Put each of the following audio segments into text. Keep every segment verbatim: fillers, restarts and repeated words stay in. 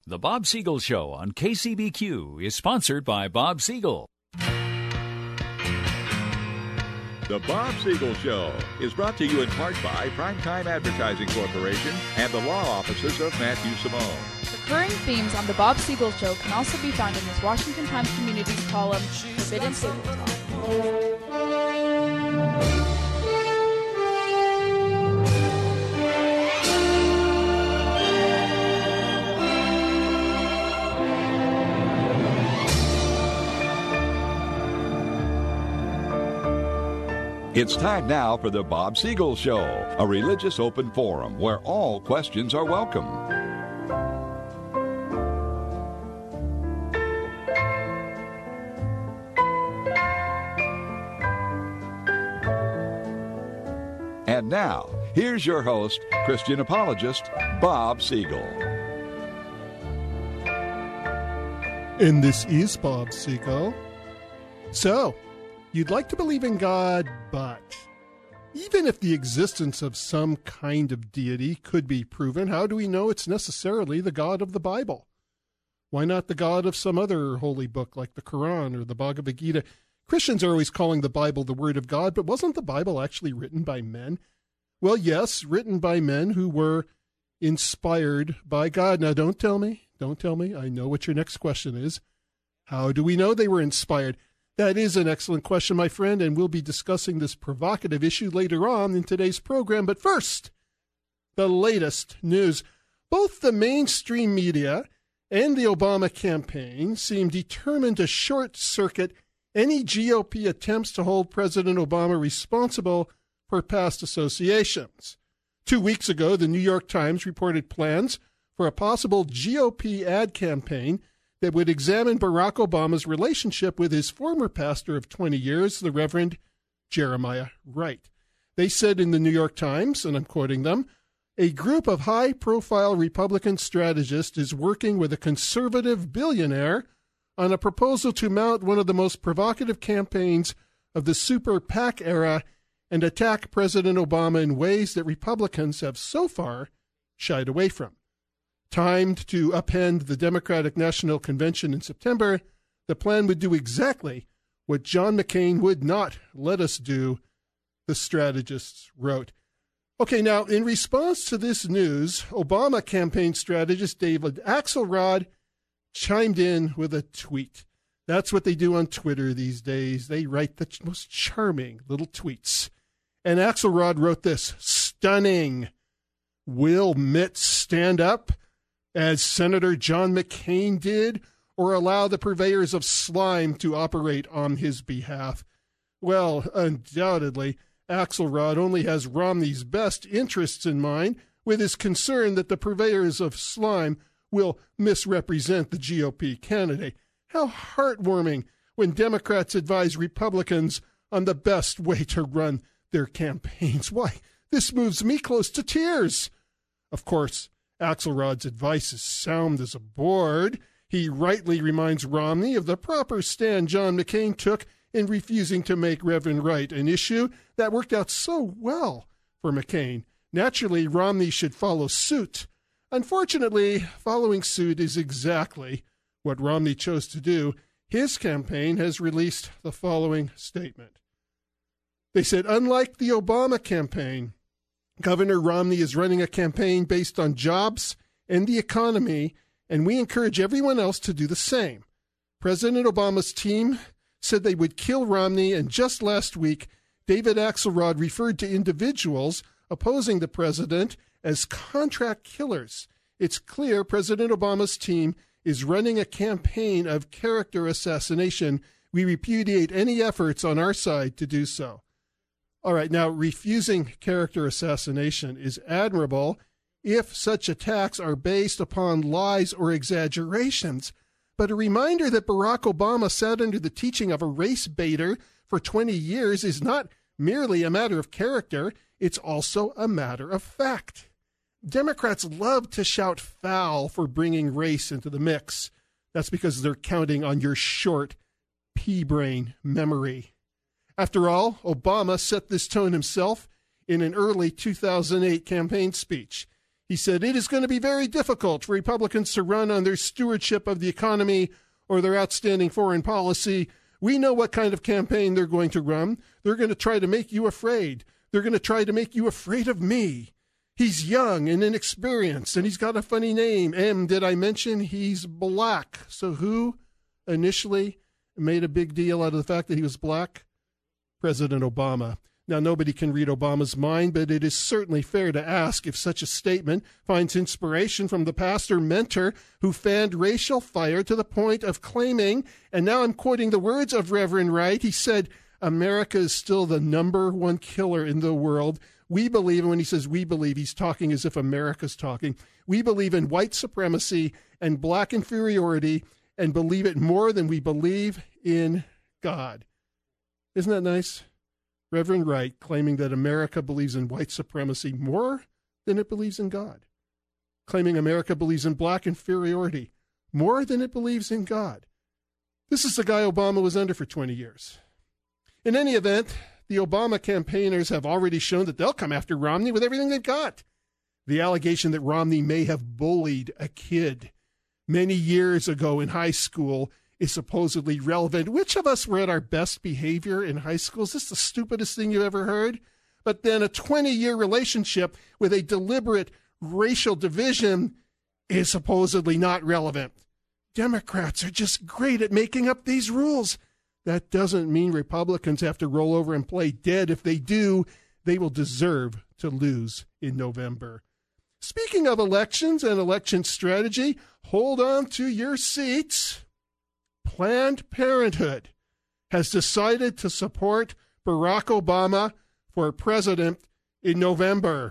The Bob Siegel Show on K C B Q is sponsored by Bob Siegel. The Bob Siegel Show is brought to you in part by Primetime Advertising Corporation and the law offices of Matthew Simone. Recurring themes on The Bob Siegel Show can also be found in his Washington Times Communities column, Forbidden Table Talk. It's time now for the Bob Siegel Show, a religious open forum where all questions are welcome. And now, here's your host, Christian apologist, Bob Siegel. And this is Bob Siegel. So, you'd like to believe in God, but even if the existence of some kind of deity could be proven, how do we know it's necessarily the God of the Bible? Why not the God of some other holy book like the Quran or the Bhagavad Gita? Christians are always calling the Bible the Word of God, but wasn't the Bible actually written by men? Well, yes, written by men who were inspired by God. Now, don't tell me, don't tell me. I know what your next question is. How do we know they were inspired? That is an excellent question, my friend, and we'll be discussing this provocative issue later on in today's program. But first, the latest news. Both the mainstream media and the Obama campaign seem determined to short-circuit any G O P attempts to hold President Obama responsible for past associations. Two weeks ago, the New York Times reported plans for a possible G O P ad campaign that would examine Barack Obama's relationship with his former pastor of twenty years, the Reverend Jeremiah Wright. They said in the New York Times, and I'm quoting them, a group of high-profile Republican strategists is working with a conservative billionaire on a proposal to mount one of the most provocative campaigns of the super PAC era and attack President Obama in ways that Republicans have so far shied away from. Timed to upend the Democratic National Convention in September, the plan would do exactly what John McCain would not let us do, the strategists wrote. Okay, now, in response to this news, Obama campaign strategist David Axelrod chimed in with a tweet. That's what they do on Twitter these days. They write the most charming little tweets. And Axelrod wrote this, stunning. Will Mitt stand up as Senator John McCain did, or allow the purveyors of slime to operate on his behalf? Well, undoubtedly, Axelrod only has Romney's best interests in mind, with his concern that the purveyors of slime will misrepresent the G O P candidate. How heartwarming when Democrats advise Republicans on the best way to run their campaigns. Why, this moves me close to tears. Of course, Axelrod's advice is sound as a board. He rightly reminds Romney of the proper stand John McCain took in refusing to make Reverend Wright an issue that worked out so well for McCain. Naturally, Romney should follow suit. Unfortunately, following suit is exactly what Romney chose to do. His campaign has released the following statement. They said, unlike the Obama campaign, Governor Romney is running a campaign based on jobs and the economy, and we encourage everyone else to do the same. President Obama's team said they would kill Romney, and just last week, David Axelrod referred to individuals opposing the president as contract killers. It's clear President Obama's team is running a campaign of character assassination. We repudiate any efforts on our side to do so. All right, now, refusing character assassination is admirable if such attacks are based upon lies or exaggerations. But a reminder that Barack Obama sat under the teaching of a race baiter for twenty years is not merely a matter of character, it's also a matter of fact. Democrats love to shout foul for bringing race into the mix. That's because they're counting on your short pea-brain memory. After all, Obama set this tone himself in an early two thousand eight campaign speech. He said, it is going to be very difficult for Republicans to run on their stewardship of the economy or their outstanding foreign policy. We know what kind of campaign they're going to run. They're going to try to make you afraid. They're going to try to make you afraid of me. He's young and inexperienced, and he's got a funny name. And did I mention he's black? So who initially made a big deal out of the fact that he was black? President Obama. Now, nobody can read Obama's mind, but it is certainly fair to ask if such a statement finds inspiration from the pastor mentor who fanned racial fire to the point of claiming, and now I'm quoting the words of Reverend Wright, he said, America is still the number one killer in the world. We believe, and when he says we believe, he's talking as if America's talking. We believe in white supremacy and black inferiority and believe it more than we believe in God. Isn't that nice? Reverend Wright claiming that America believes in white supremacy more than it believes in God. Claiming America believes in black inferiority more than it believes in God. This is the guy Obama was under for twenty years. In any event, the Obama campaigners have already shown that they'll come after Romney with everything they've got. The allegation that Romney may have bullied a kid many years ago in high school is supposedly relevant. Which of us were at our best behavior in high school? Is this the stupidest thing you've ever heard? But then a twenty-year relationship with a deliberate racial division is supposedly not relevant. Democrats are just great at making up these rules. That doesn't mean Republicans have to roll over and play dead. If they do, they will deserve to lose in November. Speaking of elections and election strategy, hold on to your seats. Planned Parenthood has decided to support Barack Obama for president in November.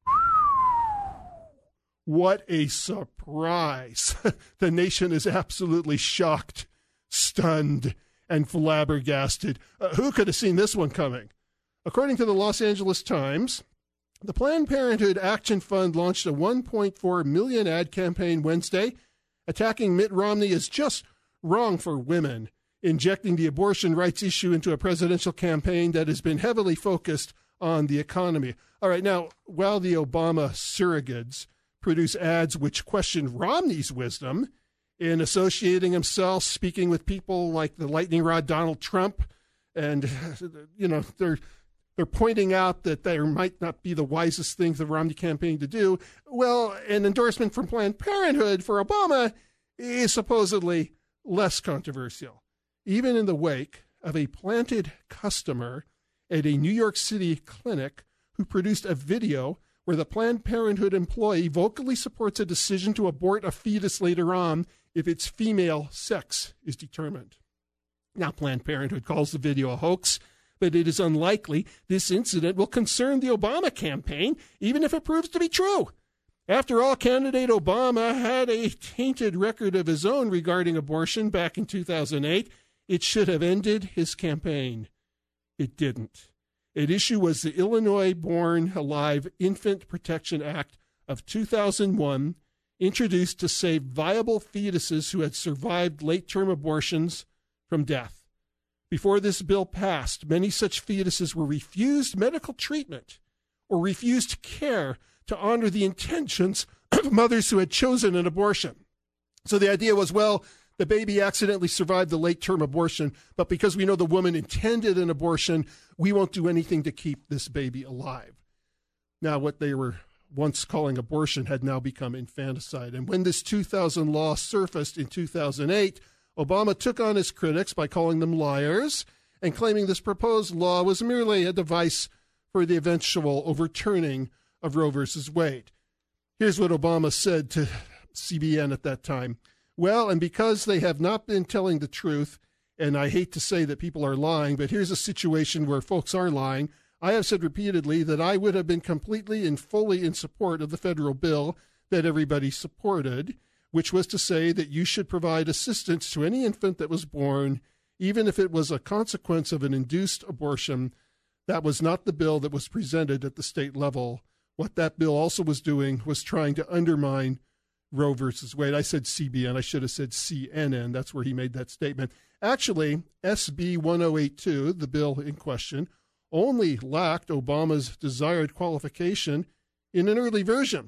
What a surprise. The nation is absolutely shocked, stunned, and flabbergasted. Uh, who could have seen this one coming? According to the Los Angeles Times, the Planned Parenthood Action Fund launched a one point four million dollars ad campaign Wednesday, attacking Mitt Romney as just wrong for women, injecting the abortion rights issue into a presidential campaign that has been heavily focused on the economy. All right, now, while the Obama surrogates produce ads which question Romney's wisdom in associating himself, speaking with people like the lightning rod Donald Trump, and, you know, they're they're pointing out that there might not be the wisest thing for the Romney campaign to do. Well, an endorsement from Planned Parenthood for Obama is supposedly less controversial, even in the wake of a planted customer at a New York City clinic who produced a video where the Planned Parenthood employee vocally supports a decision to abort a fetus later on if its female sex is determined. Now, Planned Parenthood calls the video a hoax, but it is unlikely this incident will concern the Obama campaign, even if it proves to be true. After all, candidate Obama had a tainted record of his own regarding abortion back in two thousand eight. It should have ended his campaign. It didn't. At issue was the Illinois Born Alive Infant Protection Act of two thousand one, introduced to save viable fetuses who had survived late-term abortions from death. Before this bill passed, many such fetuses were refused medical treatment or refused care to honor the intentions of mothers who had chosen an abortion. So the idea was, well, the baby accidentally survived the late-term abortion, but because we know the woman intended an abortion, we won't do anything to keep this baby alive. Now, what they were once calling abortion had now become infanticide. And when this two thousand law surfaced in two thousand eight, Obama took on his critics by calling them liars and claiming this proposed law was merely a device for the eventual overturning of Roe versus Wade. Here's what Obama said to C B N at that time. Well, and because they have not been telling the truth, and I hate to say that people are lying, but here's a situation where folks are lying. I have said repeatedly that I would have been completely and fully in support of the federal bill that everybody supported, which was to say that you should provide assistance to any infant that was born, even if it was a consequence of an induced abortion. That was not the bill that was presented at the state level. What that bill also was doing was trying to undermine Roe versus Wade. I said C B N. I should have said C N N. That's where he made that statement. Actually, S B ten eighty-two, the bill in question, only lacked Obama's desired qualification in an early version.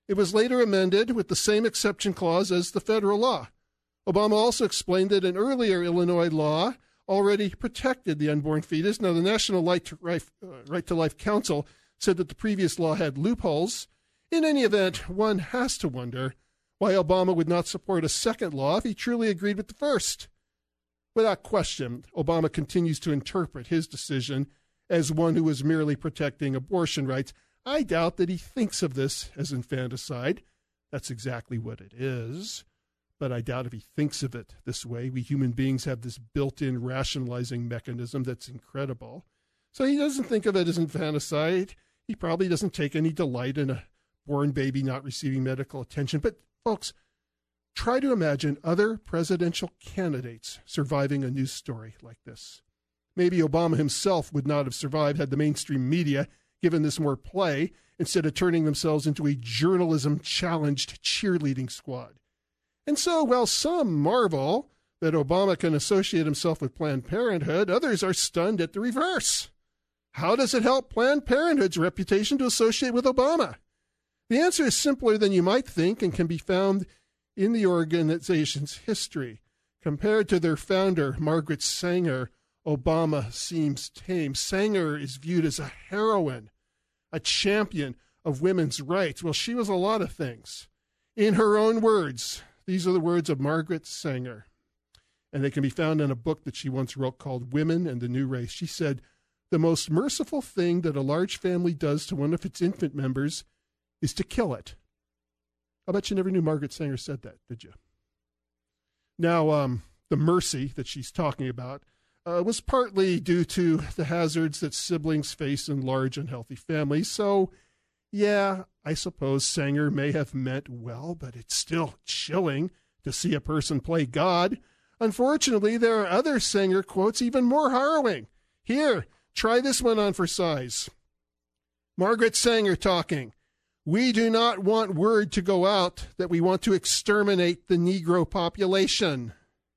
It was later amended with the same exception clause as the federal law. Obama also explained that an earlier Illinois law already protected the unborn fetus. Now, the National Right to Life, uh, Right to Life Council said that the previous law had loopholes. In any event, one has to wonder why Obama would not support a second law if he truly agreed with the first. Without question, Obama continues to interpret his decision as one who is merely protecting abortion rights. I doubt that he thinks of this as infanticide. That's exactly what it is. But I doubt if he thinks of it this way. We human beings have this built-in rationalizing mechanism that's incredible. So he doesn't think of it as infanticide. He probably doesn't take any delight in a born baby not receiving medical attention. But, folks, try to imagine other presidential candidates surviving a news story like this. Maybe Obama himself would not have survived had the mainstream media given this more play instead of turning themselves into a journalism-challenged cheerleading squad. And so, while some marvel that Obama can associate himself with Planned Parenthood, others are stunned at the reverse. How does it help Planned Parenthood's reputation to associate with Obama? The answer is simpler than you might think and can be found in the organization's history. Compared to their founder, Margaret Sanger, Obama seems tame. Sanger is viewed as a heroine, a champion of women's rights. Well, she was a lot of things. In her own words, these are the words of Margaret Sanger, and they can be found in a book that she once wrote called Women and the New Race. She said, "The most merciful thing that a large family does to one of its infant members is to kill it." I bet you never knew Margaret Sanger said that, did you? Now, um, the mercy that she's talking about uh, was partly due to the hazards that siblings face in large and healthy families. So, yeah, I suppose Sanger may have meant well, but it's still chilling to see a person play God. Unfortunately, there are other Sanger quotes even more harrowing. Here, try this one on for size. Margaret Sanger talking. "We do not want word to go out that we want to exterminate the Negro population."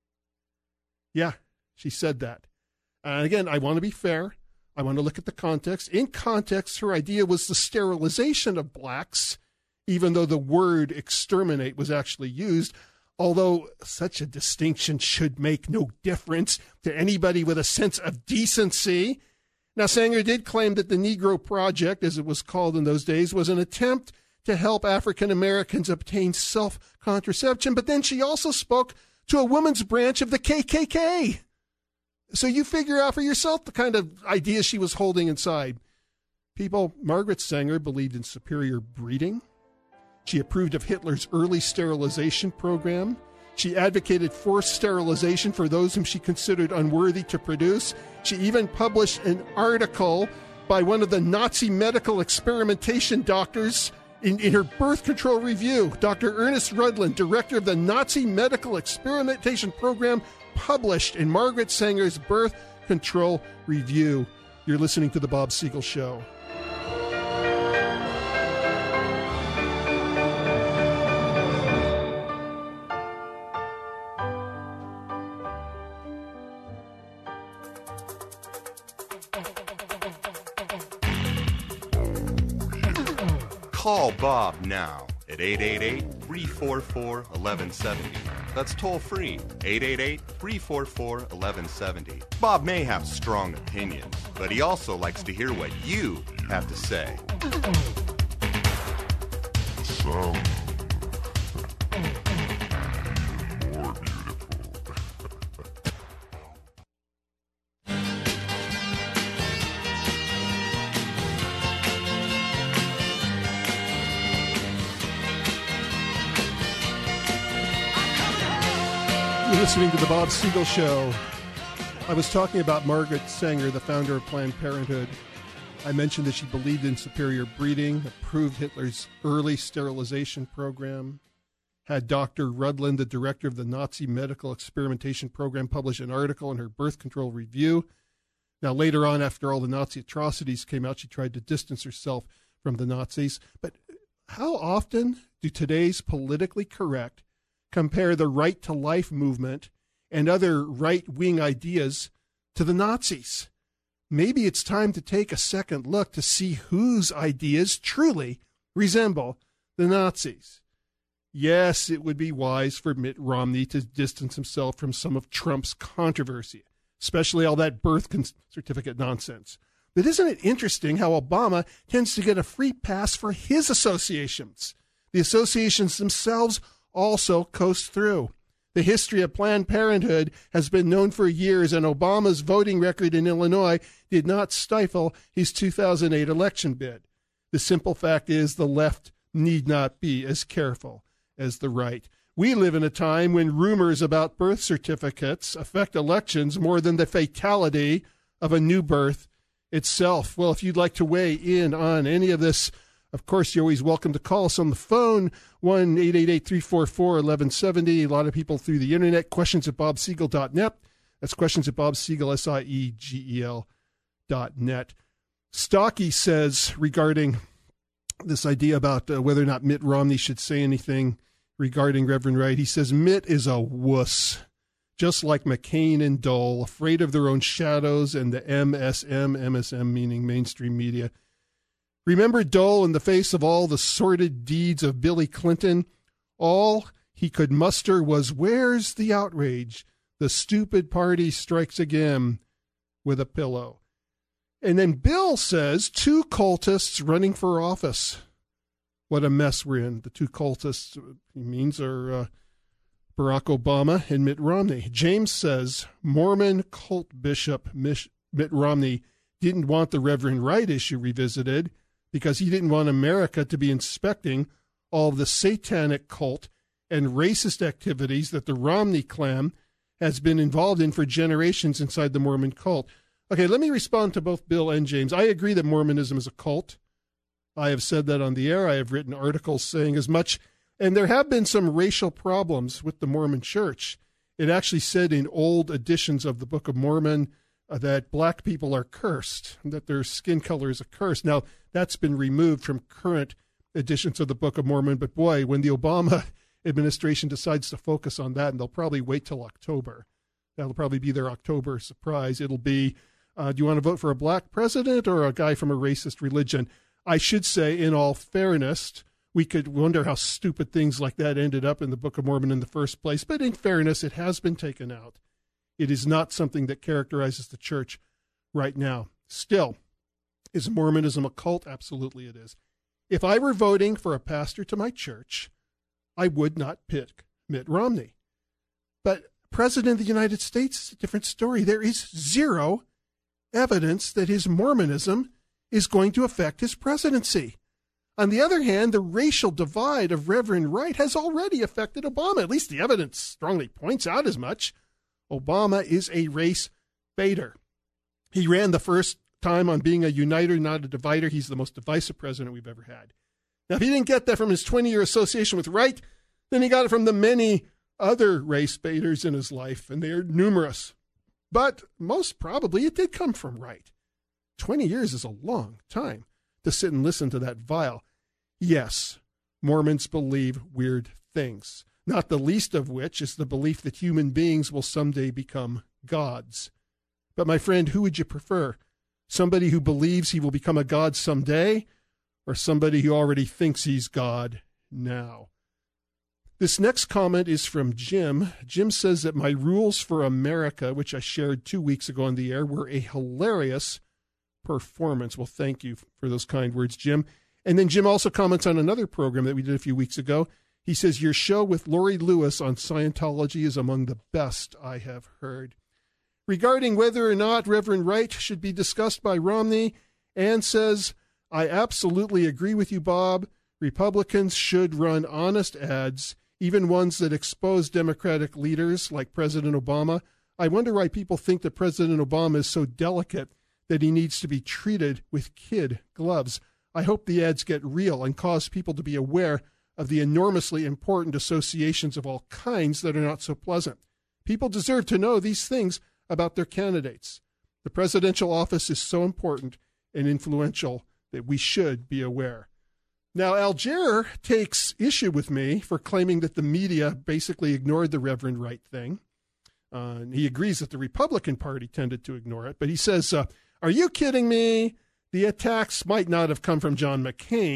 Yeah, she said that. And again, I want to be fair. I want to look at the context. In context, her idea was the sterilization of blacks, even though the word exterminate was actually used, although such a distinction should make no difference to anybody with a sense of decency. Now, Sanger did claim that the Negro Project, as it was called in those days, was an attempt to help African Americans obtain self-contraception, but then she also spoke to a woman's branch of the K K K. So you figure out for yourself the kind of ideas she was holding inside. People, Margaret Sanger believed in superior breeding. She approved of Hitler's early sterilization program. She advocated forced sterilization for those whom she considered unworthy to produce. She even published an article by one of the Nazi medical experimentation doctors in, in her birth control review. Doctor Ernest Rudlin, director of the Nazi medical experimentation program, published in Margaret Sanger's birth control review. You're listening to The Bob Siegel Show. Call Bob now at eight eight eight, three four four, one one seven zero. That's toll free, eight eight eight, three four four, one one seven zero. Bob may have strong opinions, but he also likes to hear what you have to say. So, more beautiful. You're listening to The Bob Siegel Show. I was talking about Margaret Sanger, the founder of Planned Parenthood. I mentioned that she believed in superior breeding, approved Hitler's early sterilization program, had Doctor Rudlin, the director of the Nazi medical experimentation program, publish an article in her birth control review. Now, later on, after all the Nazi atrocities came out, she tried to distance herself from the Nazis. But how often do today's politically correct compare the right to life movement and other right-wing ideas to the Nazis? Maybe it's time to take a second look to see whose ideas truly resemble the Nazis. Yes, it would be wise for Mitt Romney to distance himself from some of Trump's controversy, especially all that birth certificate nonsense. But isn't it interesting how Obama tends to get a free pass for his associations? The associations themselves also coast through. The history of Planned Parenthood has been known for years, and Obama's voting record in Illinois did not stifle his two thousand eight election bid. The simple fact is the left need not be as careful as the right. We live in a time when rumors about birth certificates affect elections more than the fatality of a new birth itself. Well, if you'd like to weigh in on any of this, of course, you're always welcome to call us on the phone, one eight eight eight, three four four, one one seven zero. A lot of people through the internet, questions at bob siegel dot net. That's questions at Bob Siegel, S I E G E L dot net. Stocky says regarding this idea about uh, whether or not Mitt Romney should say anything regarding Reverend Wright, he says Mitt is a wuss, just like McCain and Dole, afraid of their own shadows and the M S M, M S M meaning mainstream media. Remember Dole in the face of all the sordid deeds of Billy Clinton? All he could muster was, where's the outrage? The stupid party strikes again with a pillow. And then Bill says, two cultists running for office. What a mess we're in. The two cultists, he means, are uh, Barack Obama and Mitt Romney. James says, Mormon cult bishop Mitt Romney didn't want the Reverend Wright issue revisited because he didn't want America to be inspecting all of the satanic cult and racist activities that the Romney clan has been involved in for generations inside the Mormon cult. Okay, let me respond to both Bill and James. I agree that Mormonism is a cult. I have said that on the air. I have written articles saying as much. And there have been some racial problems with the Mormon church. It actually said in old editions of the Book of Mormon uh, that black people are cursed, that their skin color is a curse. Now, that's been removed from current editions of the Book of Mormon. But boy, when the Obama administration decides to focus on that, and they'll probably wait till October, that'll probably be their October surprise. It'll be, uh, do you want to vote for a black president or a guy from a racist religion? I should say, in all fairness, we could wonder how stupid things like that ended up in the Book of Mormon in the first place. But in fairness, it has been taken out. It is not something that characterizes the church right now. Still, is Mormonism a cult? Absolutely it is. If I were voting for a pastor to my church, I would not pick Mitt Romney. But President of the United States is a different story. There is zero evidence that his Mormonism is going to affect his presidency. On the other hand, the racial divide of Reverend Wright has already affected Obama. At least the evidence strongly points out as much. Obama is a race baiter. He ran the first time on being a uniter, not a divider. He's the most divisive president we've ever had. Now, if he didn't get that from his twenty-year association with Wright, then he got it from the many other race baiters in his life, and they are numerous. But most probably it did come from Wright. twenty years is a long time to sit and listen to that vile. Yes, Mormons believe weird things, not the least of which is the belief that human beings will someday become gods. But my friend, who would you prefer? Somebody who believes he will become a god someday, or somebody who already thinks he's God now? This next comment is from Jim. Jim says that my rules for America, which I shared two weeks ago on the air, were a hilarious performance. Well, thank you for those kind words, Jim. And then Jim also comments on another program that we did a few weeks ago. He says, your show with Lori Lewis on Scientology is among the best I have heard. Regarding whether or not Reverend Wright should be discussed by Romney, Ann says, I absolutely agree with you, Bob. Republicans should run honest ads, even ones that expose Democratic leaders like President Obama. I wonder why people think that President Obama is so delicate that he needs to be treated with kid gloves. I hope the ads get real and cause people to be aware of the enormously important associations of all kinds that are not so pleasant. People deserve to know these things about their candidates. The presidential office is so important and influential that we should be aware. Now, Alger takes issue with me for claiming that the media basically ignored the Reverend Wright thing. Uh, and he agrees that the Republican Party tended to ignore it, but he says, uh, are you kidding me? The attacks might not have come from John McCain,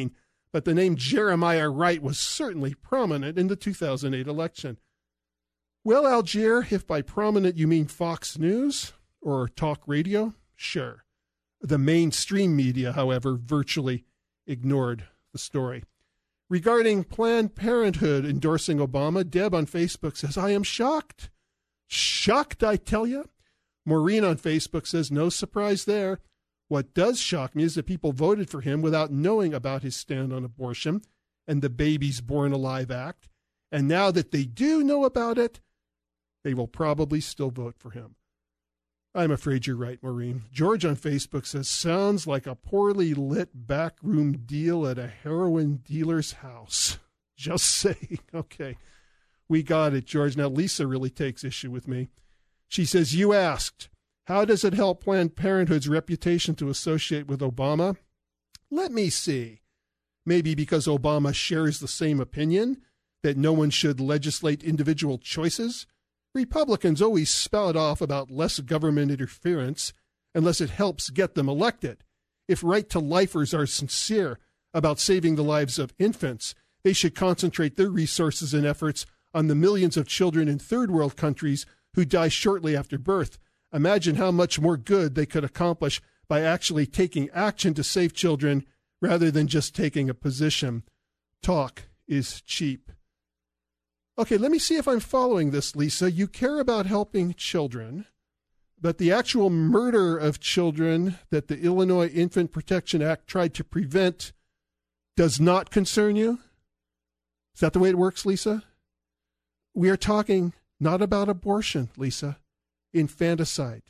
but the name Jeremiah Wright was certainly prominent in the two thousand eight election. Well, Algier, if by prominent you mean Fox News or talk radio, sure. The mainstream media, however, virtually ignored the story. Regarding Planned Parenthood endorsing Obama, Deb on Facebook says, I am shocked. Shocked, I tell you. Maureen on Facebook says, no surprise there. What does shock me is that people voted for him without knowing about his stand on abortion and the Babies Born Alive Act. And now that they do know about it, they will probably still vote for him. I'm afraid you're right, Maureen. George on Facebook says, sounds like a poorly lit backroom deal at a heroin dealer's house. Just saying. Okay, we got it, George. Now, Lisa really takes issue with me. She says, you asked, how does it help Planned Parenthood's reputation to associate with Obama? Let me see. Maybe because Obama shares the same opinion, that no one should legislate individual choices? Republicans always spout off about less government interference unless it helps get them elected. If right-to-lifers are sincere about saving the lives of infants, they should concentrate their resources and efforts on the millions of children in third-world countries who die shortly after birth. Imagine how much more good they could accomplish by actually taking action to save children rather than just taking a position. Talk is cheap. Okay, let me see if I'm following this, Lisa. You care about helping children, but the actual murder of children that the Illinois Infant Protection Act tried to prevent does not concern you? Is that the way it works, Lisa? We are talking not about abortion, Lisa. Infanticide.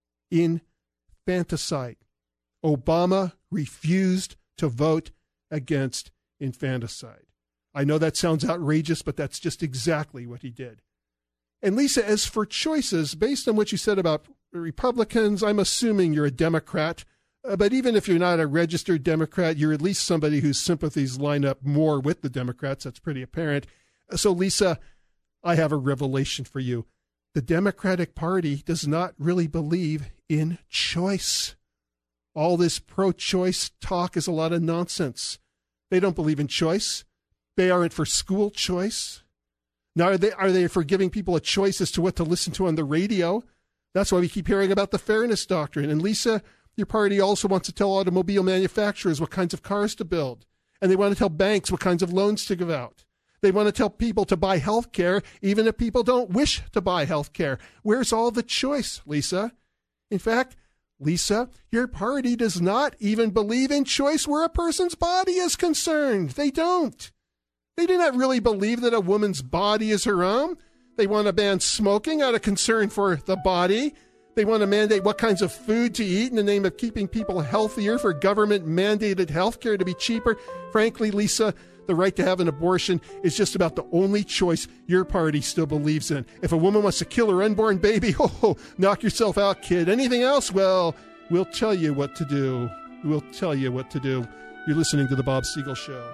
Infanticide. Obama refused to vote against infanticide. I know that sounds outrageous, but that's just exactly what he did. And Lisa, as for choices, based on what you said about Republicans, I'm assuming you're a Democrat. Uh, but even if you're not a registered Democrat, you're at least somebody whose sympathies line up more with the Democrats. That's pretty apparent. So, Lisa, I have a revelation for you. The Democratic Party does not really believe in choice. All this pro-choice talk is a lot of nonsense. They don't believe in choice. They aren't for school choice. Now, are they, are they for giving people a choice as to what to listen to on the radio? That's why we keep hearing about the fairness doctrine. And Lisa, your party also wants to tell automobile manufacturers what kinds of cars to build. And they want to tell banks what kinds of loans to give out. They want to tell people to buy health care, even if people don't wish to buy health care. Where's all the choice, Lisa? In fact, Lisa, your party does not even believe in choice where a person's body is concerned. They don't. They do not really believe that a woman's body is her own. They want to ban smoking out of concern for the body. They want to mandate what kinds of food to eat in the name of keeping people healthier, for government-mandated health care to be cheaper. Frankly, Lisa, the right to have an abortion is just about the only choice your party still believes in. If a woman wants to kill her unborn baby, oh, knock yourself out, kid. Anything else? Well, we'll tell you what to do. We'll tell you what to do. You're listening to The Bob Siegel Show.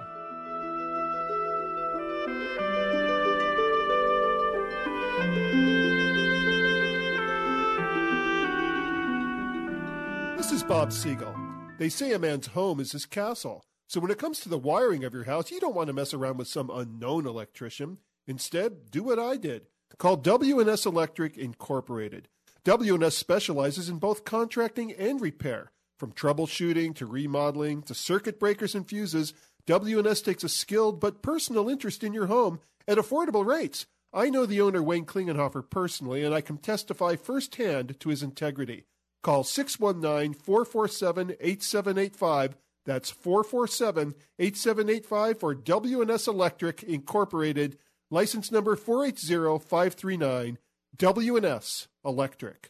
This is Bob Siegel. They say a man's home is his castle. So when it comes to the wiring of your house, you don't want to mess around with some unknown electrician. Instead, do what I did. Call W and S Electric Incorporated. W and S specializes in both contracting and repair. From troubleshooting to remodeling to circuit breakers and fuses, W and S takes a skilled but personal interest in your home at affordable rates. I know the owner, Wayne Klingenhofer, personally, and I can testify firsthand to his integrity. Call six one nine, four four seven, eight seven eight five. That's four four seven, eight seven eight five for W and S Electric Incorporated. License number four eight zero five three nine. W and S Electric.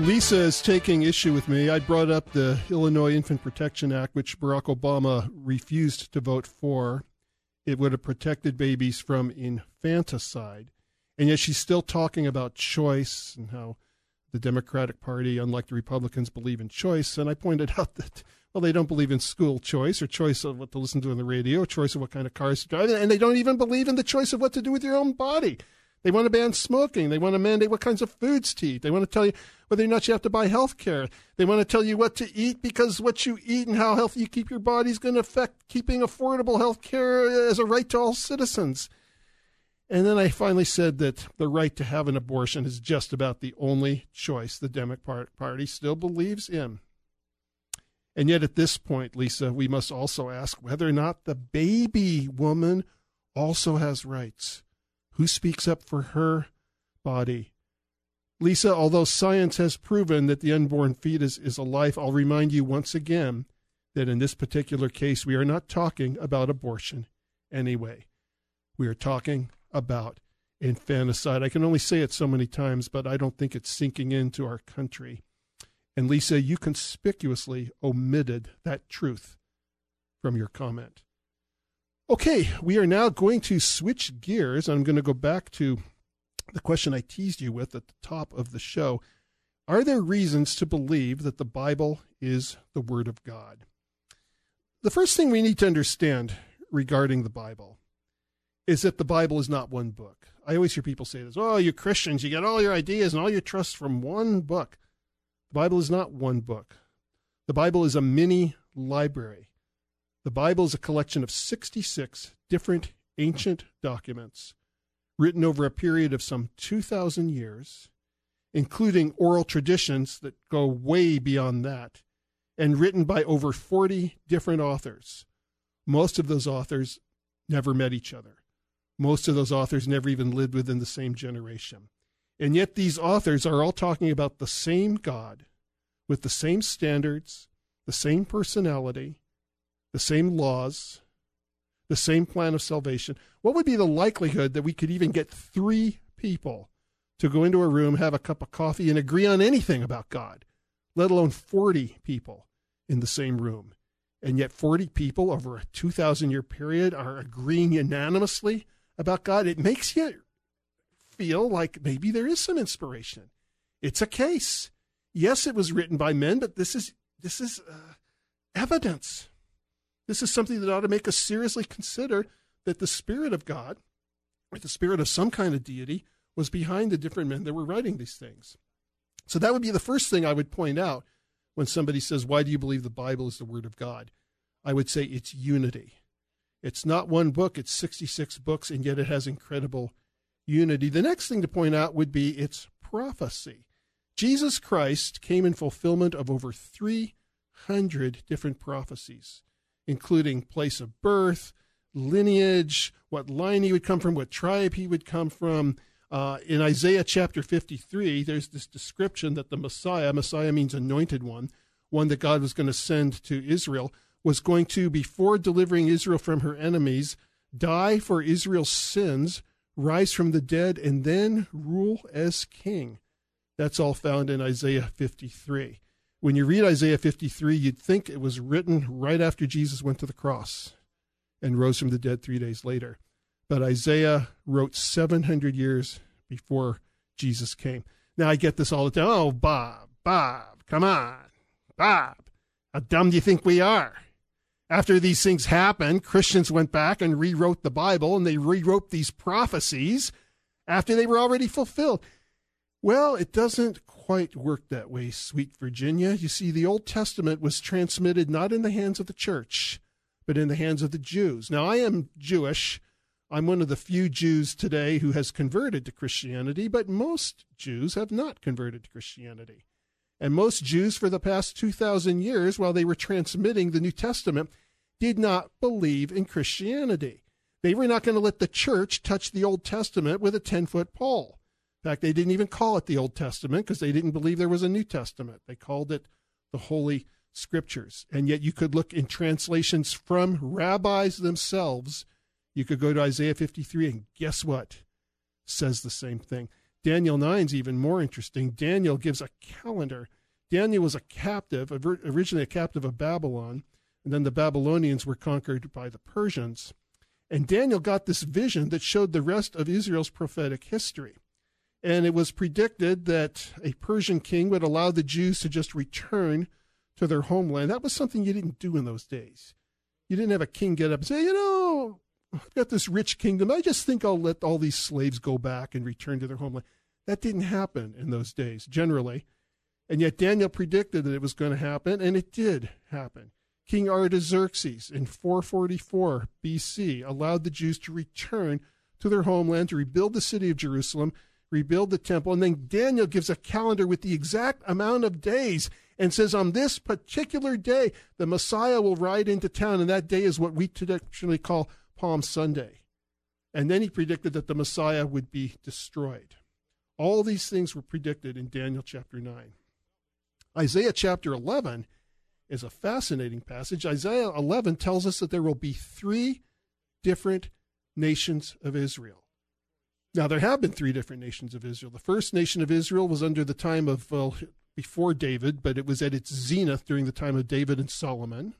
Lisa is taking issue with me. I brought up the Illinois Infant Protection Act, which Barack Obama refused to vote for. It would have protected babies from infanticide. And yet she's still talking about choice and how the Democratic Party, unlike the Republicans, believe in choice. And I pointed out that, well, they don't believe in school choice or choice of what to listen to on the radio, choice of what kind of cars to drive, and they don't even believe in the choice of what to do with your own body. They want to ban smoking. They want to mandate what kinds of foods to eat. They want to tell you whether or not you have to buy health care. They want to tell you what to eat because what you eat and how healthy you keep your body is going to affect keeping affordable health care as a right to all citizens. And then I finally said that the right to have an abortion is just about the only choice the Democratic Party still believes in. And yet at this point, Lisa, we must also ask whether or not the baby woman also has rights. Who speaks up for her body? Lisa, although science has proven that the unborn fetus is a life, I'll remind you once again that in this particular case, we are not talking about abortion anyway. We are talking about infanticide. I can only say it so many times, but I don't think it's sinking into our country. And Lisa, you conspicuously omitted that truth from your comment. Okay, we are now going to switch gears. I'm going to go back to the question I teased you with at the top of the show. Are there reasons to believe that the Bible is the Word of God? The first thing we need to understand regarding the Bible is that the Bible is not one book. I always hear people say this, oh, you Christians, you get all your ideas and all your trust from one book. The Bible is not one book. The Bible is a mini library. The Bible is a collection of sixty-six different ancient documents written over a period of some two thousand years, including oral traditions that go way beyond that, and written by over forty different authors. Most of those authors never met each other. Most of those authors never even lived within the same generation. And yet these authors are all talking about the same God with the same standards, the same personality, the same laws, the same plan of salvation. What would be the likelihood that we could even get three people to go into a room, have a cup of coffee, and agree on anything about God, let alone forty people in the same room? And yet forty people over a two thousand year period are agreeing unanimously about God. It makes you feel like maybe there is some inspiration. It's a case. Yes, it was written by men, but this is this is uh, evidence. This is something that ought to make us seriously consider that the Spirit of God, or the spirit of some kind of deity, was behind the different men that were writing these things. So that would be the first thing I would point out when somebody says, why do you believe the Bible is the Word of God? I would say it's unity. It's not one book, it's sixty-six books, and yet it has incredible unity. The next thing to point out would be its prophecy. Jesus Christ came in fulfillment of over three hundred different prophecies, including place of birth, lineage, what line he would come from, what tribe he would come from. Uh, in Isaiah chapter fifty-three, there's this description that the Messiah, Messiah means anointed one, one that God was going to send to Israel, was going to, before delivering Israel from her enemies, die for Israel's sins, rise from the dead, and then rule as king. That's all found in Isaiah fifty-three. When you read Isaiah fifty-three, you'd think it was written right after Jesus went to the cross and rose from the dead three days later. But Isaiah wrote seven hundred years before Jesus came. Now, I get this all the time. Oh, Bob, Bob, come on. Bob, how dumb do you think we are? After these things happened, Christians went back and rewrote the Bible, and they rewrote these prophecies after they were already fulfilled. Well, it doesn't quite work that way, sweet Virginia. You see, the Old Testament was transmitted not in the hands of the church, but in the hands of the Jews. Now, I am Jewish. I'm one of the few Jews today who has converted to Christianity, but most Jews have not converted to Christianity. And most Jews for the past two thousand years, while they were transmitting the New Testament, did not believe in Christianity. They were not going to let the church touch the Old Testament with a ten-foot pole. In fact, they didn't even call it the Old Testament because they didn't believe there was a New Testament. They called it the Holy Scriptures. And yet you could look in translations from rabbis themselves. You could go to Isaiah fifty-three, and guess what? Says the same thing. Daniel nine is even more interesting. Daniel gives a calendar. Daniel was a captive, originally a captive of Babylon, and then the Babylonians were conquered by the Persians. And Daniel got this vision that showed the rest of Israel's prophetic history. And it was predicted that a Persian king would allow the Jews to just return to their homeland. That was something you didn't do in those days. You didn't have a king get up and say, you know, I've got this rich kingdom. I just think I'll let all these slaves go back and return to their homeland. That didn't happen in those days, generally. And yet Daniel predicted that it was going to happen, and it did happen. King Artaxerxes in four forty-four B C allowed the Jews to return to their homeland, to rebuild the city of Jerusalem, rebuild the temple. And then Daniel gives a calendar with the exact amount of days and says on this particular day, the Messiah will ride into town. And that day is what we traditionally call Palm Sunday. And then he predicted that the Messiah would be destroyed. All these things were predicted in Daniel chapter nine. Isaiah chapter eleven is a fascinating passage. Isaiah eleven tells us that there will be three different nations of Israel. Now, there have been three different nations of Israel. The first nation of Israel was under the time of, well, before David, but it was at its zenith during the time of David and Solomon.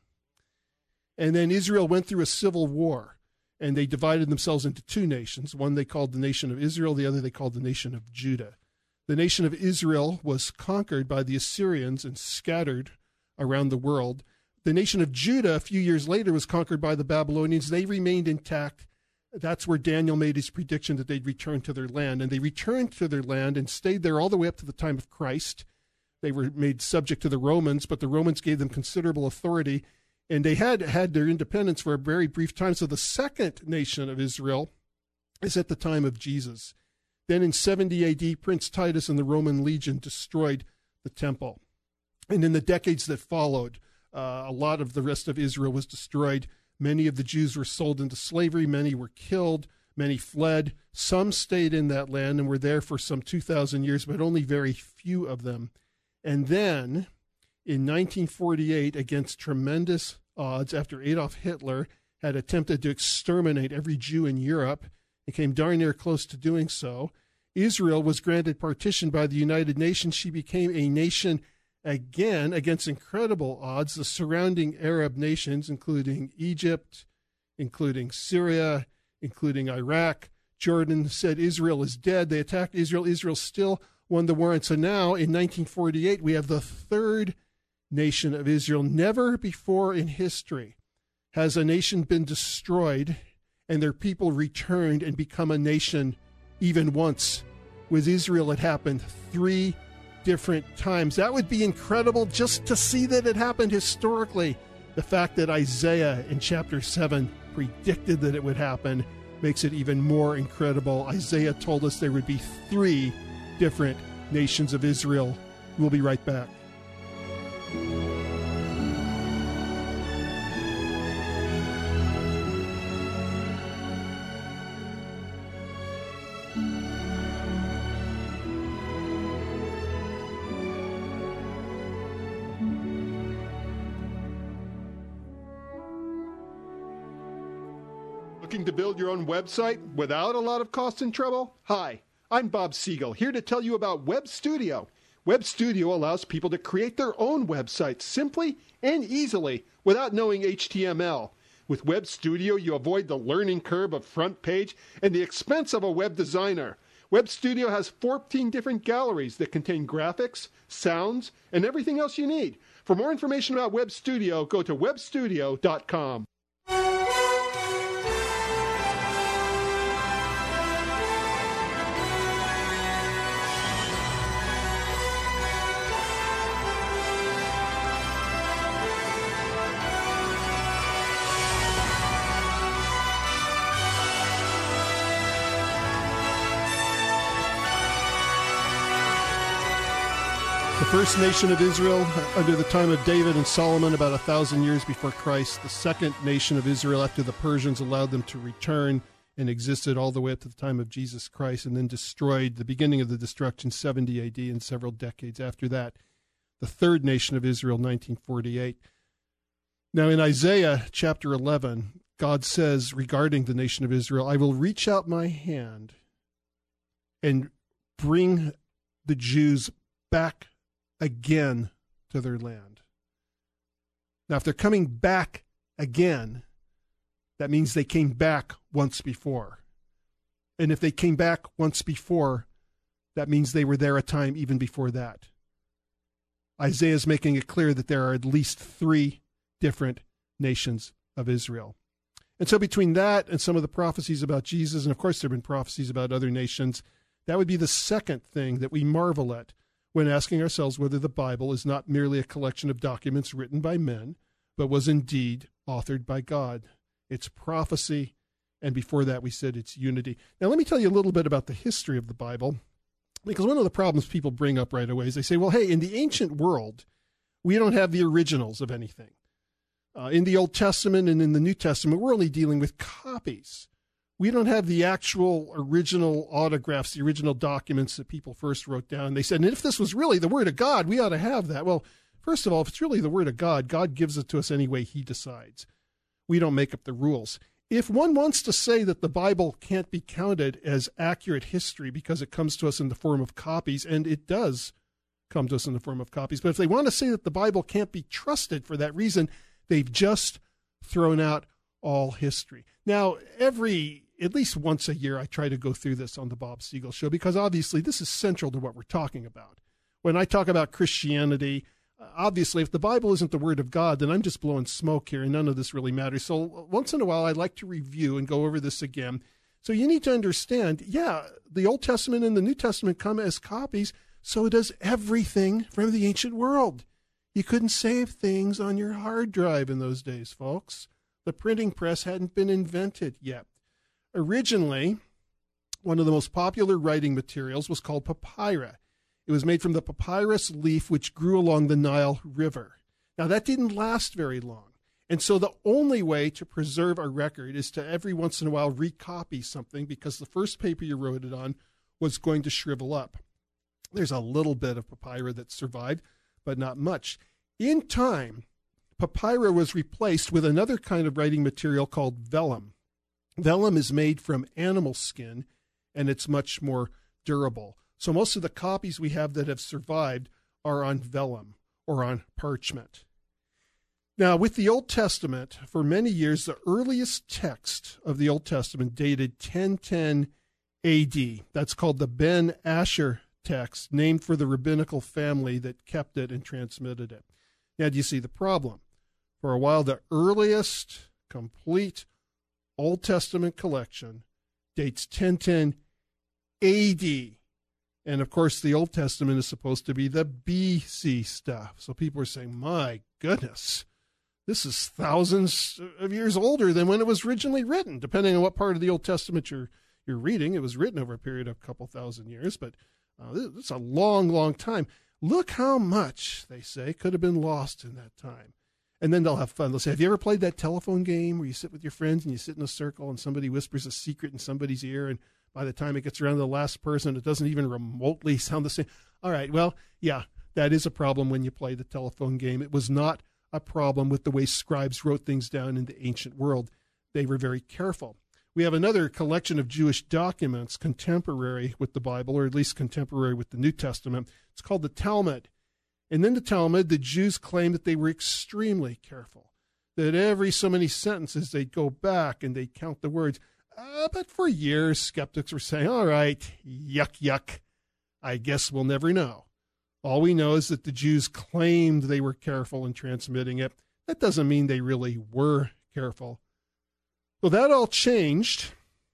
And then Israel went through a civil war, and they divided themselves into two nations. One they called the nation of Israel, the other they called the nation of Judah. The nation of Israel was conquered by the Assyrians and scattered around the world. The nation of Judah, a few years later, was conquered by the Babylonians. They remained intact. That's where Daniel made his prediction that they'd return to their land. And they returned to their land and stayed there all the way up to the time of Christ. They were made subject to the Romans, but the Romans gave them considerable authority. And they had had their independence for a very brief time. So the second nation of Israel is at the time of Jesus. Then in seventy A D, Prince Titus and the Roman legion destroyed the temple. And in the decades that followed, uh, a lot of the rest of Israel was destroyed. Many of the Jews were sold into slavery. Many were killed. Many fled. Some stayed in that land and were there for some two thousand years, but only very few of them. And then in nineteen forty-eight, against tremendous odds, after Adolf Hitler had attempted to exterminate every Jew in Europe and came darn near close to doing so, Israel was granted partition by the United Nations. She became a nation again against incredible odds. The surrounding Arab nations, including Egypt, including Syria, including Iraq, Jordan, said Israel is dead. They attacked Israel. Israel still won the war. And so now in nineteen forty-eight, we have the third nation of Israel. Never before in history has a nation been destroyed and their people returned and become a nation even once. With Israel, it happened three different times. That would be incredible just to see that it happened historically. The fact that Isaiah in chapter seven predicted that it would happen makes it even more incredible. Isaiah told us there would be three different nations of Israel. We'll be right back. Looking to build your own website without a lot of cost and trouble? Hi, I'm Bob Siegel, here to tell you about Web Studio. Web Studio allows people to create their own websites simply and easily without knowing H T M L. With Web Studio, you avoid the learning curve of front page and the expense of a web designer. Web Studio has fourteen different galleries that contain graphics, sounds, and everything else you need. For more information about Web Studio, go to web studio dot com. The first nation of Israel under the time of David and Solomon, about a thousand years before Christ. The second nation of Israel after the Persians allowed them to return and existed all the way up to the time of Jesus Christ, and then destroyed, the beginning of the destruction, seventy A D, and several decades after that. The third nation of Israel, nineteen forty-eight. Now in Isaiah chapter eleven, God says regarding the nation of Israel, I will reach out my hand and bring the Jews back again to their land. Now, if they're coming back again, that means they came back once before. And if they came back once before, that means they were there a time even before that. Isaiah is making it clear that there are at least three different nations of Israel. And so between that and some of the prophecies about Jesus, and of course there have been prophecies about other nations, that would be the second thing that we marvel at when asking ourselves whether the Bible is not merely a collection of documents written by men, but was indeed authored by God. It's prophecy, and before that we said it's unity. Now let me tell you a little bit about the history of the Bible, because one of the problems people bring up right away is they say, well, hey, in the ancient world, we don't have the originals of anything. Uh, in the Old Testament and in the New Testament, we're only dealing with copies. We don't have the actual original autographs, the original documents that people first wrote down. They said, and if this was really the Word of God, we ought to have that. Well, first of all, if it's really the Word of God, God gives it to us any way He decides. We don't make up the rules. If one wants to say that the Bible can't be counted as accurate history because it comes to us in the form of copies, and it does come to us in the form of copies, but if they want to say that the Bible can't be trusted for that reason, they've just thrown out all history. Now, every, at least once a year, I try to go through this on the Bob Siegel Show, because obviously this is central to what we're talking about. When I talk about Christianity, obviously, if the Bible isn't the Word of God, then I'm just blowing smoke here, and none of this really matters. So once in a while, I like to review and go over this again. So you need to understand, yeah, the Old Testament and the New Testament come as copies, so does everything from the ancient world. You couldn't save things on your hard drive in those days, folks. The printing press hadn't been invented yet. Originally, one of the most popular writing materials was called papyri. It was made from the papyrus leaf which grew along the Nile River. Now, that didn't last very long. And so the only way to preserve a record is to every once in a while recopy something, because the first paper you wrote it on was going to shrivel up. There's a little bit of papyri that survived, but not much. In time, papyri was replaced with another kind of writing material called vellum. Vellum is made from animal skin, and it's much more durable. So most of the copies we have that have survived are on vellum or on parchment. Now, with the Old Testament, for many years, the earliest text of the Old Testament dated ten ten A D. That's called the Ben Asher text, named for the rabbinical family that kept it and transmitted it. Now, do you see the problem? For a while, the earliest complete Old Testament collection dates ten ten A D. And, of course, the Old Testament is supposed to be the B C stuff. So people are saying, my goodness, this is thousands of years older than when it was originally written, depending on what part of the Old Testament you're, you're reading. It was written over a period of a couple thousand years, but uh, it's a long, long time. Look how much, they say, could have been lost in that time. And then they'll have fun. They'll say, have you ever played that telephone game where you sit with your friends and you sit in a circle and somebody whispers a secret in somebody's ear, and by the time it gets around to the last person, it doesn't even remotely sound the same? All right, well, yeah, that is a problem when you play the telephone game. It was not a problem with the way scribes wrote things down in the ancient world. They were very careful. We have another collection of Jewish documents contemporary with the Bible, or at least contemporary with the New Testament. It's called the Talmud. And in the Talmud, the Jews claim that they were extremely careful, that every so many sentences they'd go back and they'd count the words. Uh, but for years, skeptics were saying, all right, yuck, yuck, I guess we'll never know. All we know is that the Jews claimed they were careful in transmitting it. That doesn't mean they really were careful. Well, that all changed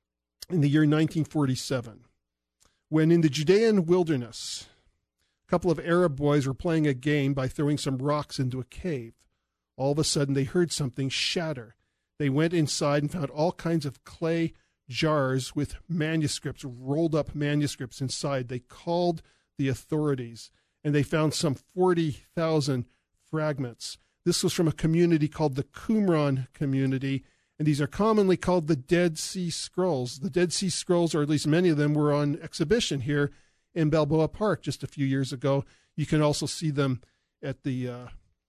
in the year nineteen forty-seven, when in the Judean wilderness, a couple of Arab boys were playing a game by throwing some rocks into a cave. All of a sudden, they heard something shatter. They went inside and found all kinds of clay jars with manuscripts, rolled up manuscripts inside. They called the authorities, and they found some forty thousand fragments. This was from a community called the Qumran community, and these are commonly called the Dead Sea Scrolls. The Dead Sea Scrolls, or at least many of them, were on exhibition here in Balboa Park just a few years ago. You can also see them at the uh,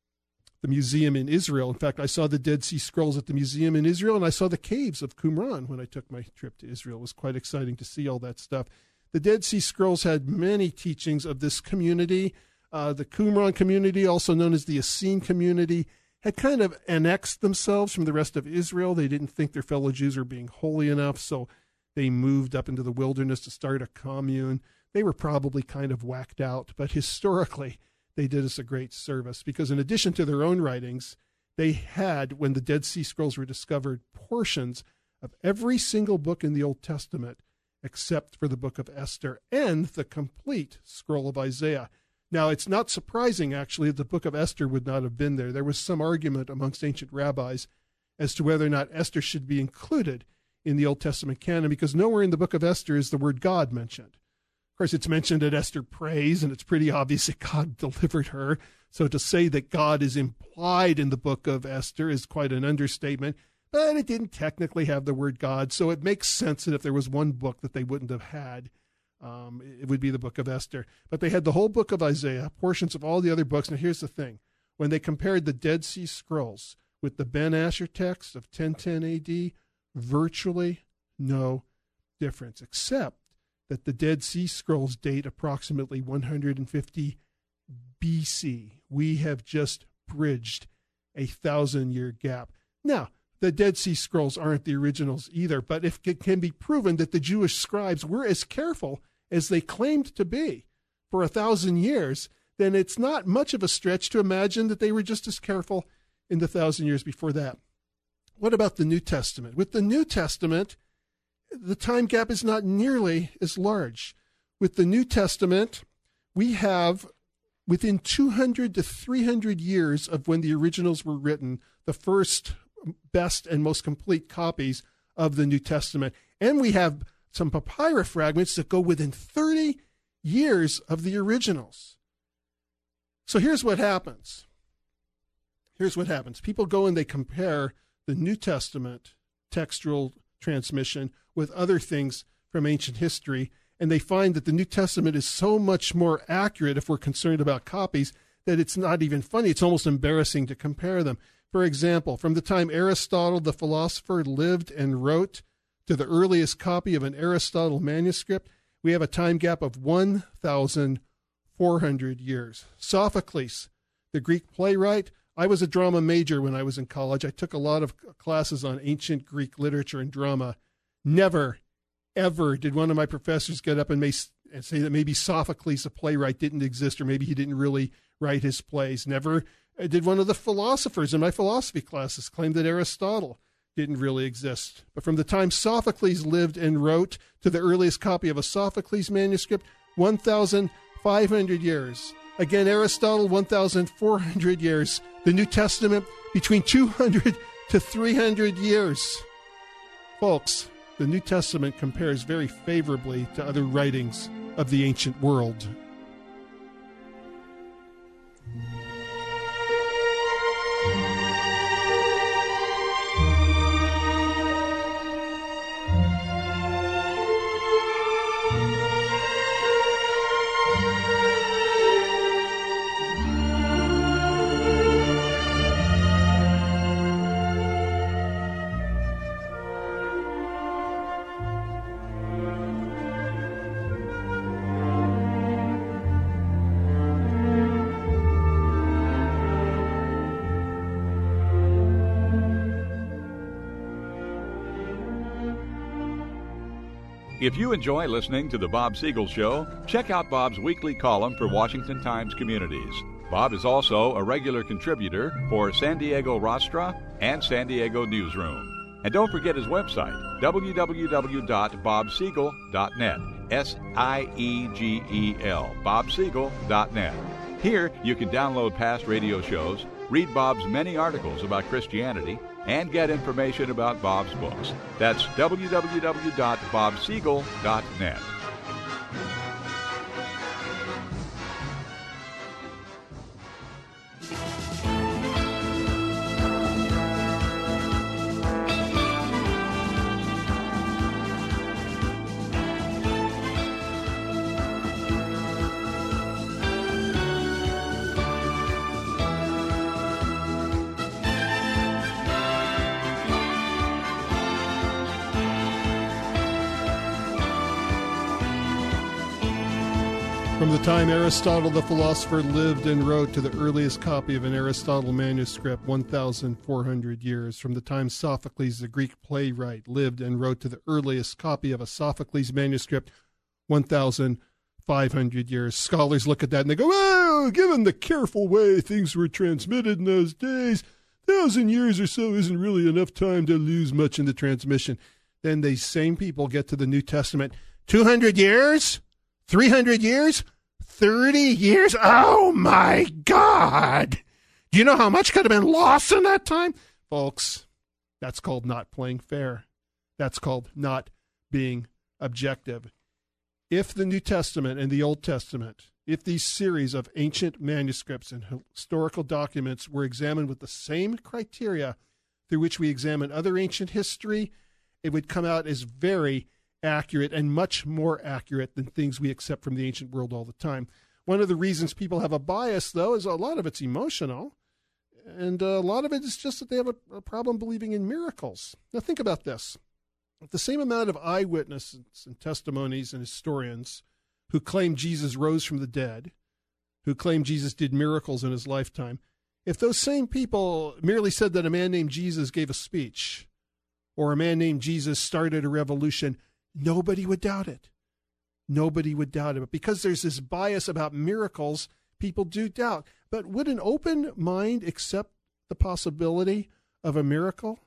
the museum in Israel. In fact, I saw the Dead Sea Scrolls at the museum in Israel, and I saw the caves of Qumran when I took my trip to Israel. It was quite exciting to see all that stuff. The Dead Sea Scrolls had many teachings of this community. Uh, the Qumran community, also known as the Essene community, had kind of annexed themselves from the rest of Israel. They didn't think their fellow Jews were being holy enough, so they moved up into the wilderness to start a commune. They were probably kind of whacked out, but historically, they did us a great service because in addition to their own writings, they had, when the Dead Sea Scrolls were discovered, portions of every single book in the Old Testament except for the book of Esther and the complete scroll of Isaiah. Now, it's not surprising, actually, that the book of Esther would not have been there. There was some argument amongst ancient rabbis as to whether or not Esther should be included in the Old Testament canon because nowhere in the book of Esther is the word God mentioned. Of course, it's mentioned that Esther prays, and it's pretty obvious that God delivered her. So to say that God is implied in the book of Esther is quite an understatement, but it didn't technically have the word God, so it makes sense that if there was one book that they wouldn't have had, um, it would be the book of Esther. But they had the whole book of Isaiah, portions of all the other books. Now, here's the thing. When they compared the Dead Sea Scrolls with the Ben Asher text of ten ten A D, virtually no difference, except that the Dead Sea Scrolls date approximately one hundred fifty B C. We have just bridged a thousand-year gap. Now, the Dead Sea Scrolls aren't the originals either, but if it can be proven that the Jewish scribes were as careful as they claimed to be for a thousand years, then it's not much of a stretch to imagine that they were just as careful in the thousand years before that. What about the New Testament? With the New Testament, the time gap is not nearly as large. With the New Testament, we have within two hundred to three hundred years of when the originals were written, the first best and most complete copies of the New Testament. And we have some papyrus fragments that go within thirty years of the originals. So here's what happens. Here's what happens. People go and they compare the New Testament textual transmission with other things from ancient history, and they find that the New Testament is so much more accurate if we're concerned about copies that it's not even funny. It's almost embarrassing to compare them. For example, from the time Aristotle, the philosopher, lived and wrote to the earliest copy of an Aristotle manuscript, we have a time gap of one thousand four hundred years. Sophocles, the Greek playwright, I was a drama major when I was in college. I took a lot of classes on ancient Greek literature and drama. Never, ever did one of my professors get up and, may, and say that maybe Sophocles, the playwright, didn't exist, or maybe he didn't really write his plays. Never did one of the philosophers in my philosophy classes claim that Aristotle didn't really exist. But from the time Sophocles lived and wrote to the earliest copy of a Sophocles manuscript, one thousand five hundred years. Again, Aristotle, one thousand four hundred years. The New Testament, between two hundred to three hundred years. Folks, the New Testament compares very favorably to other writings of the ancient world. If you enjoy listening to The Bob Siegel Show, check out Bob's weekly column for Washington Times Communities. Bob is also a regular contributor for San Diego Rostra and San Diego Newsroom. And don't forget his website, w w w dot bob siegel dot net, S I E G E L, bob siegel dot net. Here, you can download past radio shows, read Bob's many articles about Christianity, and get information about Bob's books. That's w w w dot bob siegel dot net. From the time Aristotle the philosopher lived and wrote to the earliest copy of an Aristotle manuscript, one thousand four hundred years. From the time Sophocles the Greek playwright lived and wrote to the earliest copy of a Sophocles manuscript, one thousand five hundred years. Scholars look at that and they go, well, given the careful way things were transmitted in those days, a thousand years or so isn't really enough time to lose much in the transmission. Then these same people get to the New Testament. two hundred years? three hundred years? thirty years? Oh, my God. Do you know how much could have been lost in that time? Folks, that's called not playing fair. That's called not being objective. If the New Testament and the Old Testament, if these series of ancient manuscripts and historical documents were examined with the same criteria through which we examine other ancient history, it would come out as very accurate and much more accurate than things we accept from the ancient world all the time. One of the reasons people have a bias, though, is a lot of it's emotional, and a lot of it is just that they have a, a problem believing in miracles. Now think about this. With the same amount of eyewitnesses and testimonies and historians who claim Jesus rose from the dead, who claim Jesus did miracles in his lifetime, if those same people merely said that a man named Jesus gave a speech or a man named Jesus started a revolution, nobody would doubt it. Nobody would doubt it. But because there's this bias about miracles, people do doubt. But would an open mind accept the possibility of a miracle?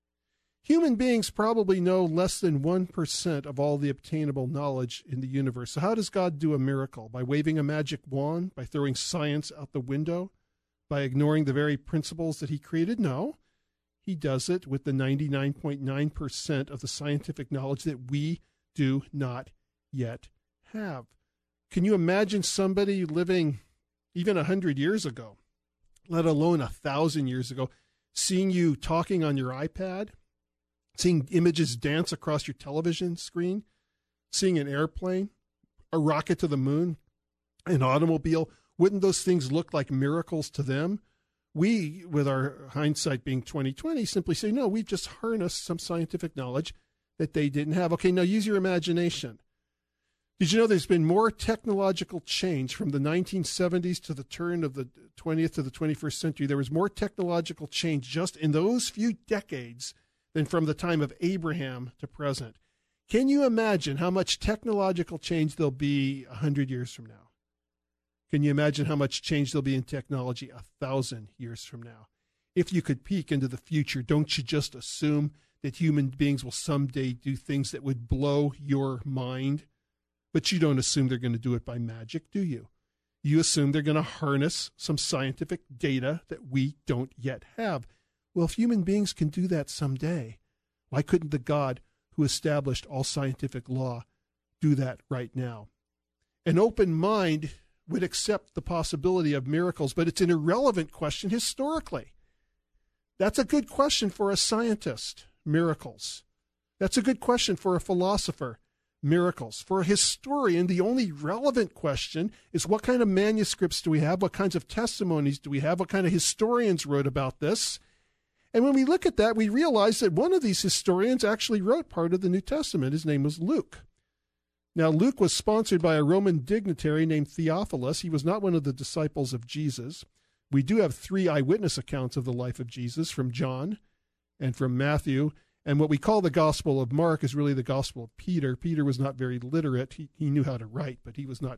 Human beings probably know less than one percent of all the obtainable knowledge in the universe. So how does God do a miracle? By waving a magic wand? By throwing science out the window? By ignoring the very principles that he created? No. He does it with the ninety-nine point nine percent of the scientific knowledge that we do not yet have. Can you imagine somebody living even one hundred years ago, let alone one thousand years ago, seeing you talking on your iPad, seeing images dance across your television screen, seeing an airplane, a rocket to the moon, an automobile? Wouldn't those things look like miracles to them? We, with our hindsight being twenty twenty, simply say, no, we've just harnessed some scientific knowledge that they didn't have. Okay, now use your imagination. Did you know there's been more technological change from the nineteen seventies to the turn of the twentieth to the twenty-first century? There was more technological change just in those few decades than from the time of Abraham to present. Can you imagine how much technological change there'll be one hundred years from now? Can you imagine how much change there'll be in technology a thousand years from now? If you could peek into the future, don't you just assume that human beings will someday do things that would blow your mind? But you don't assume they're going to do it by magic, do you? You assume they're going to harness some scientific data that we don't yet have. Well, if human beings can do that someday, why couldn't the God who established all scientific law do that right now? An open mind would accept the possibility of miracles, but it's an irrelevant question historically. That's a good question for a scientist, miracles. That's a good question for a philosopher, miracles. For a historian, the only relevant question is what kind of manuscripts do we have? What kinds of testimonies do we have? What kind of historians wrote about this? And when we look at that, we realize that one of these historians actually wrote part of the New Testament. His name was Luke. Now, Luke was sponsored by a Roman dignitary named Theophilus. He was not one of the disciples of Jesus. We do have three eyewitness accounts of the life of Jesus from John and from Matthew. And what we call the Gospel of Mark is really the Gospel of Peter. Peter was not very literate. He, he knew how to write, but he was not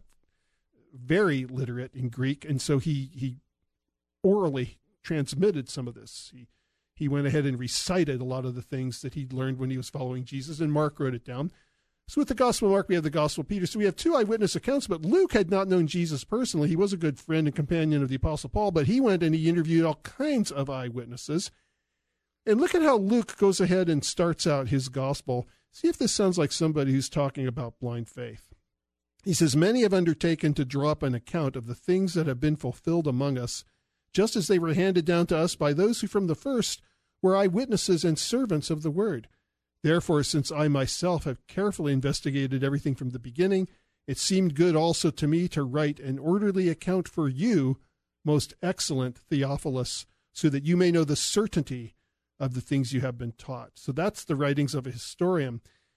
very literate in Greek. And so he, he orally transmitted some of this. He, he went ahead and recited a lot of the things that he'd learned when he was following Jesus, and Mark wrote it down. So with the Gospel of Mark, we have the Gospel of Peter. So we have two eyewitness accounts, but Luke had not known Jesus personally. He was a good friend and companion of the Apostle Paul, but he went and he interviewed all kinds of eyewitnesses. And look at how Luke goes ahead and starts out his gospel. See if this sounds like somebody who's talking about blind faith. He says, many have undertaken to draw up an account of the things that have been fulfilled among us, just as they were handed down to us by those who from the first were eyewitnesses and servants of the word. Therefore, since I myself have carefully investigated everything from the beginning, it seemed good also to me to write an orderly account for you, most excellent Theophilus, so that you may know the certainty of the things you have been taught. So that's the writings of a historian.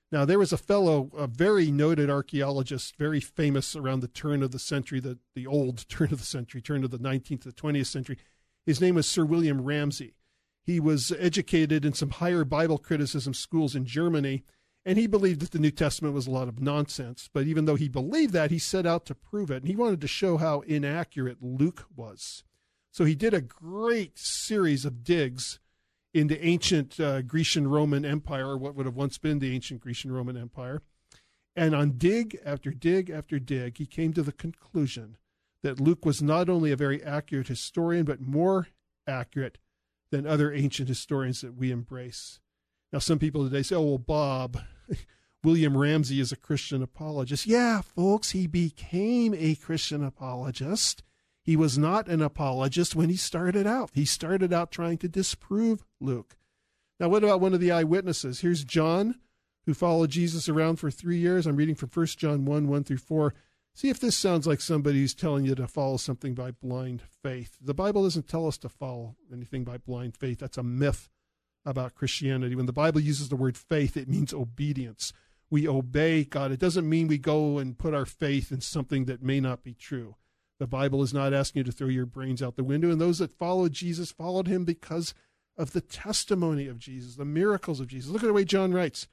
Now, there was a fellow, a very noted archaeologist, very famous around the turn of the century, the, the old turn of the century, turn of the nineteenth to the twentieth century. His name was Sir William Ramsay. He was educated in some higher Bible criticism schools in Germany, and he believed that the New Testament was a lot of nonsense. But even though he believed that, he set out to prove it, and he wanted to show how inaccurate Luke was. So he did a great series of digs in the ancient uh, Grecian Roman Empire, or what would have once been the ancient Grecian Roman Empire. And on dig after dig after dig, he came to the conclusion that Luke was not only a very accurate historian, but more accurate than other ancient historians that we embrace. Now, some people today say, oh, well, Bob, William Ramsay is a Christian apologist. Yeah, folks, he became a Christian apologist. He was not an apologist when he started out. He started out trying to disprove Luke. Now, what about one of the eyewitnesses? Here's John, who followed Jesus around for three years. I'm reading from First John one, one through four. See if this sounds like somebody who's telling you to follow something by blind faith. The Bible doesn't tell us to follow anything by blind faith. That's a myth about Christianity. When the Bible uses the word faith, it means obedience. We obey God. It doesn't mean we go and put our faith in something that may not be true. The Bible is not asking you to throw your brains out the window. And those that followed Jesus followed him because of the testimony of Jesus, the miracles of Jesus. Look at the way John writes.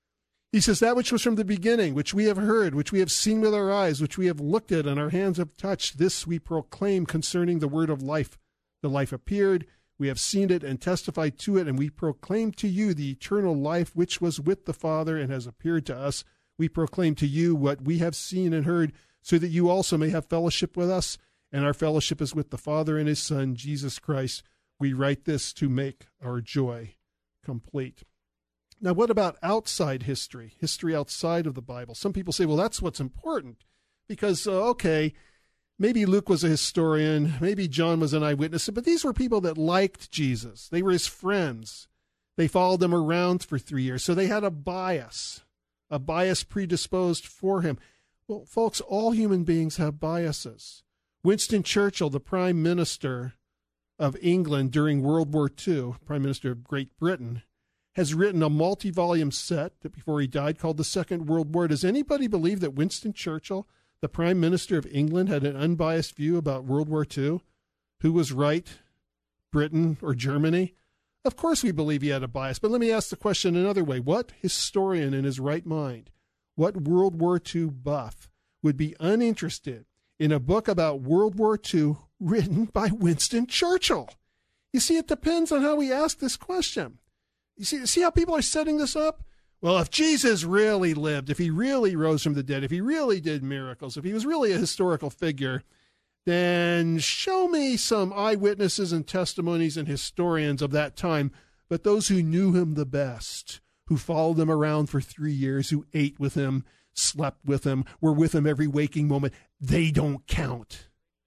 He says, that which was from the beginning, which we have heard, which we have seen with our eyes, which we have looked at and our hands have touched, this we proclaim concerning the word of life. The life appeared, we have seen it and testified to it, and we proclaim to you the eternal life which was with the Father and has appeared to us. We proclaim to you what we have seen and heard, so that you also may have fellowship with us, and our fellowship is with the Father and his Son, Jesus Christ. We write this to make our joy complete. Now, what about outside history, history outside of the Bible? Some people say, well, that's what's important, because, uh, okay, maybe Luke was a historian, maybe John was an eyewitness, but these were people that liked Jesus. They were his friends. They followed him around for three years, so they had a bias, a bias predisposed for him. Well, folks, all human beings have biases. Winston Churchill, the Prime Minister of England during World War Two, Prime Minister of Great Britain, has written a multi-volume set that before he died called The Second World War. Does anybody believe that Winston Churchill, the Prime Minister of England, had an unbiased view about World War Two? Who was right, Britain or Germany? Of course we believe he had a bias, but let me ask the question another way. What historian in his right mind, what World War Two buff would be uninterested in a book about World War Two written by Winston Churchill? You see, it depends on how we ask this question. You see, see how people are setting this up? Well, if Jesus really lived, if he really rose from the dead, if he really did miracles, if he was really a historical figure, then show me some eyewitnesses and testimonies and historians of that time, but those who knew him the best, who followed him around for three years, who ate with him, slept with him, were with him every waking moment, they don't count.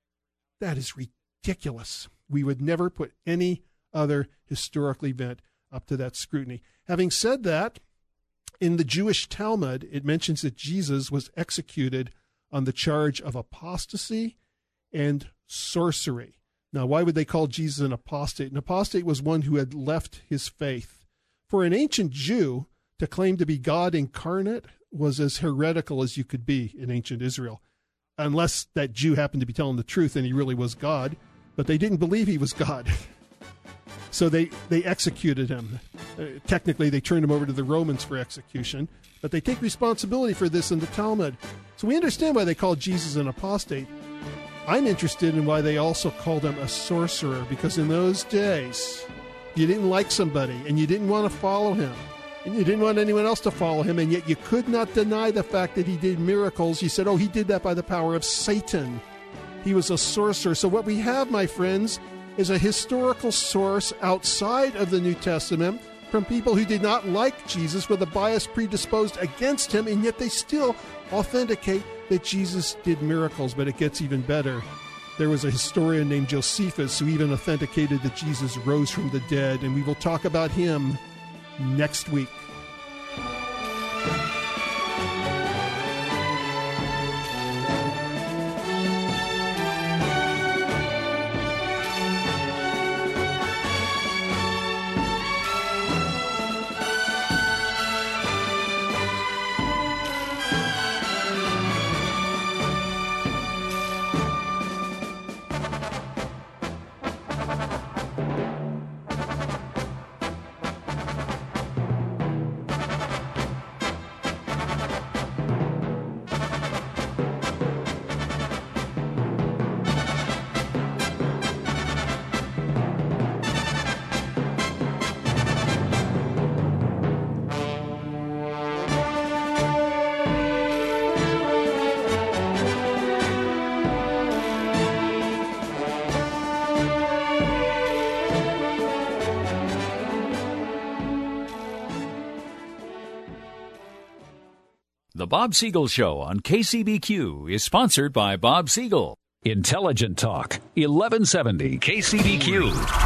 That is ridiculous. We would never put any other historical event up to that scrutiny. Having said that, in the Jewish Talmud, it mentions that Jesus was executed on the charge of apostasy and sorcery. Now, why would they call Jesus an apostate? An apostate was one who had left his faith. For an ancient Jew to claim to be God incarnate was as heretical as you could be in ancient Israel, unless that Jew happened to be telling the truth and he really was God, but they didn't believe he was God. So they, they executed him. Uh, technically, they turned him over to the Romans for execution, but they take responsibility for this in the Talmud. So we understand why they called Jesus an apostate. I'm interested in why they also called him a sorcerer, because in those days, you didn't like somebody and you didn't want to follow him, and you didn't want anyone else to follow him, and yet you could not deny the fact that he did miracles. You said, oh, he did that by the power of Satan. He was a sorcerer. So what we have, my friends, is a historical source outside of the New Testament from people who did not like Jesus, with a bias predisposed against him, and yet they still authenticate that Jesus did miracles. But it gets even better. There was a historian named Josephus who even authenticated that Jesus rose from the dead, and we will talk about him next week. The Bob Siegel Show on K C B Q is sponsored by Bob Siegel. Intelligent Talk, eleven seventy K C B Q.